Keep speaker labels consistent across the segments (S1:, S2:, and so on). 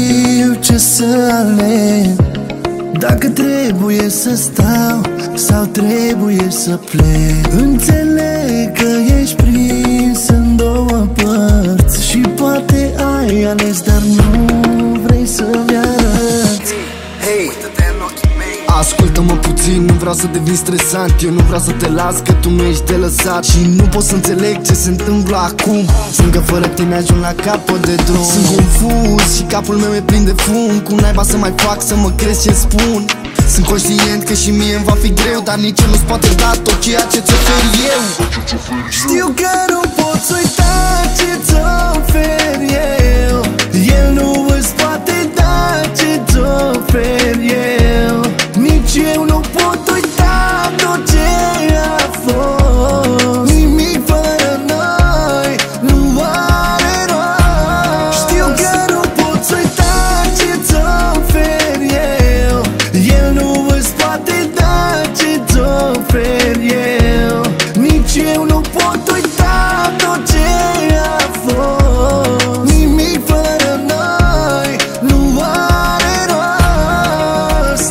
S1: știu ce să aleg, dacă trebuie să stau sau trebuie să plec. Înțeleg că ești prins în două părți și poate ai ales, dar nu vrei să-mi arăți.
S2: Hey, ascultă-mă puțin, nu vreau să devin stresant. Eu nu vreau să te las, că tu nu ești de lăsat. Și nu pot să înțeleg ce se întâmplă acum. Simt că fără tine ajung la capăt de drum. Sunt confuz și capul meu e plin de fum. Cum naiba să mai fac să mă crezi ce spun? Sunt conștient că și mie îmi va fi greu, dar nici el nu-ți poate da tot ceea ce ți ofer eu.
S1: Știu că nu poți uita ce-ți ofer eu. El nu îți poate da ce-ți ofer eu. Nici eu nu pot uita tot ce a fost. Nimic fără noi nu are rost. Știu că nu poți uita ce-ți ofer eu. El nu îți poate da ce-ți ofer eu. Nici eu nu pot uita tot ce a fost. Nimic fără noi nu are rost.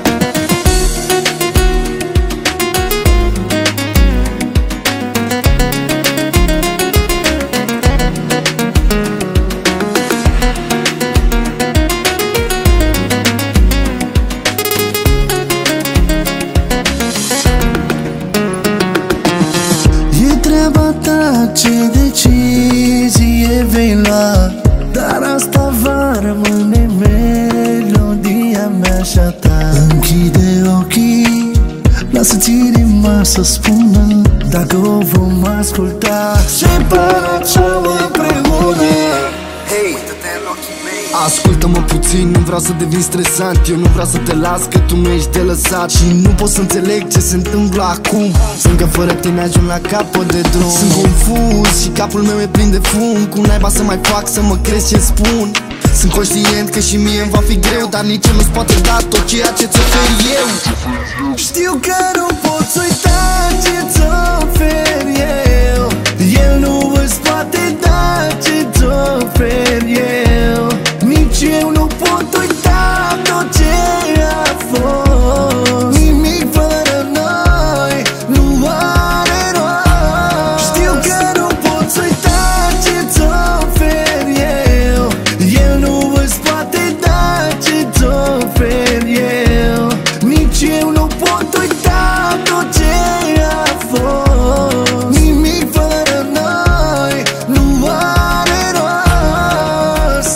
S1: E treaba ta ce decizie vei lua, dar asta va rămâne melodia mea și a ta. Închide ochii, lasă-ți inima să spună dacă o vom asculta separat sau împreună.
S2: Hey, ascultă-mă puțin, nu vreau să devin stresant. Eu nu vreau să te las, că tu nu ești de lăsat. Și nu pot să înțeleg ce se întâmplă acum. Simt că fără tine ajung la capăt de drum. Sunt confuz și capul meu e plin de fum. Cum naiba să mai fac să mă crezi ce spun? Sunt conștient că și mie îmi va fi greu, dar nici el nu-ți poate da tot ceea ce ți ofer eu.
S1: Știu că nu poți uita ce-ți ofer eu. El nu îți poate da ce-ți ofer eu. Nici eu nu pot uita tot ce a fost. Nimic fără noi nu are rost. Știu că nu poți uita ce-ți ofer eu. El nu îți poate da ce-ți ofer eu. Nici eu nu pot uita tot ce a fost. Nimic fără noi nu are rost.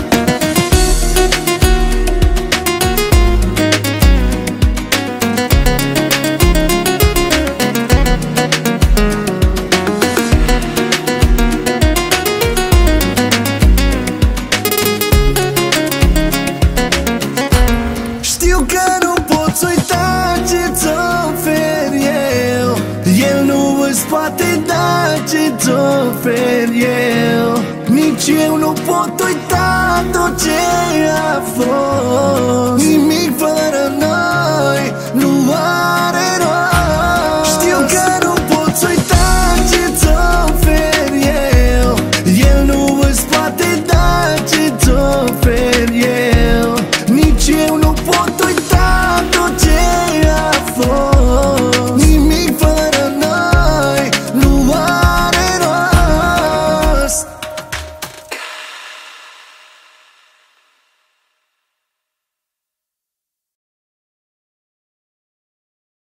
S1: Știu că nu poți uita ce-ți ofer eu. El nu îți poate da ce-ți ofer eu. Nici eu nu pot uita tot ce